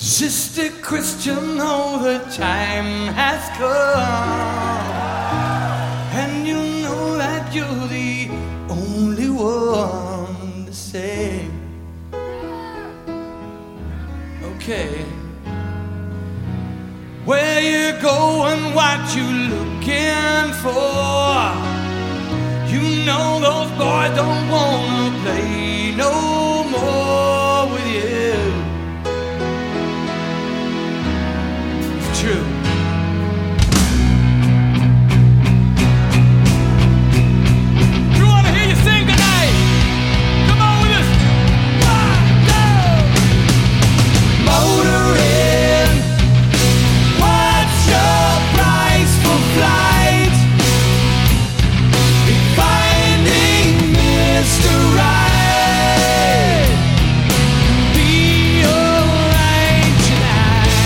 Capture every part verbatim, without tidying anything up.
Sister Christian, oh, the time has come, and you know that you're the only one to say, okay, where you going, what you looking for? You know those boys don't wanna play no more with you. It's true. We wanna hear you sing tonight. Come on with us. One, two. Motoring. What's your price for flight? Finding Mister Right. Be alright tonight.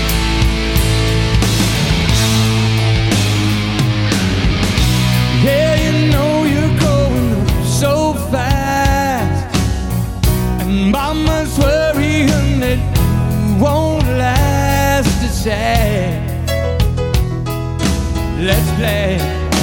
Yeah, you know you're going so fast, and Mama's worrying that you won't last to say. Let's play.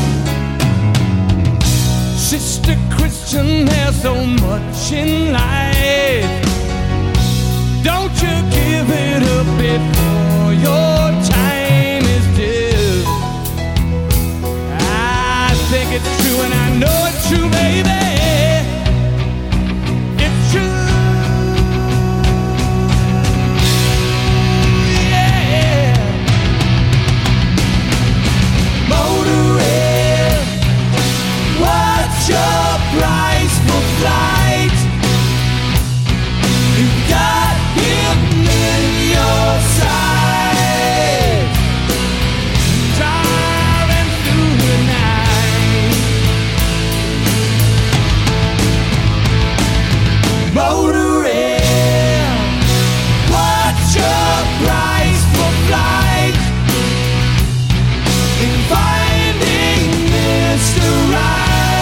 Sister Christian, there's so much in life. Don't you give it up before your time is due. I think it's true, and I know it's true, baby. It's true, yeah. Motoring. What's your price for flight? You got him in your sight, driving through the night. Motoring. What's your price for flight? In finding Mister Right.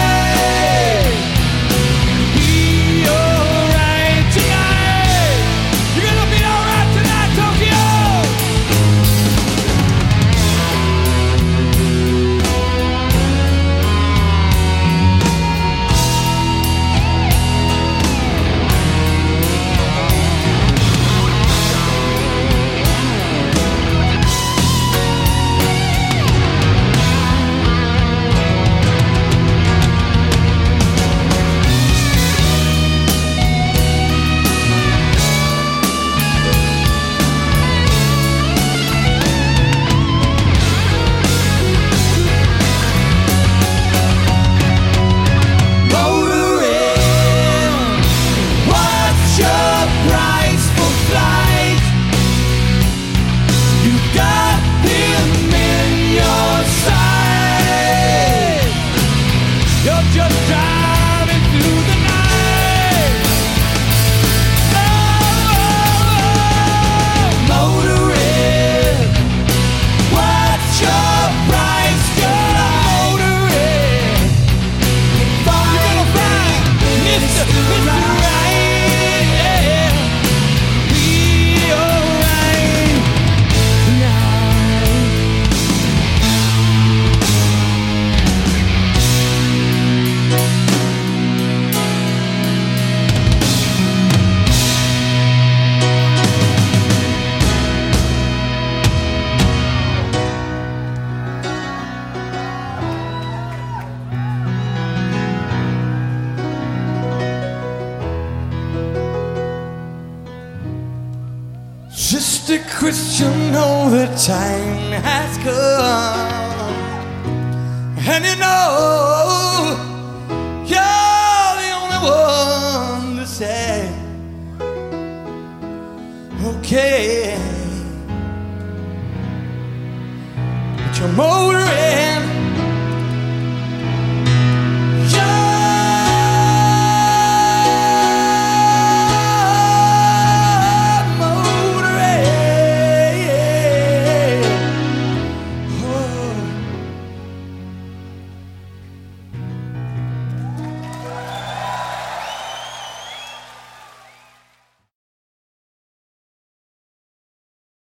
Sister Christian, know the time has come, and you know you're the only one to say, okay, but you're motoring.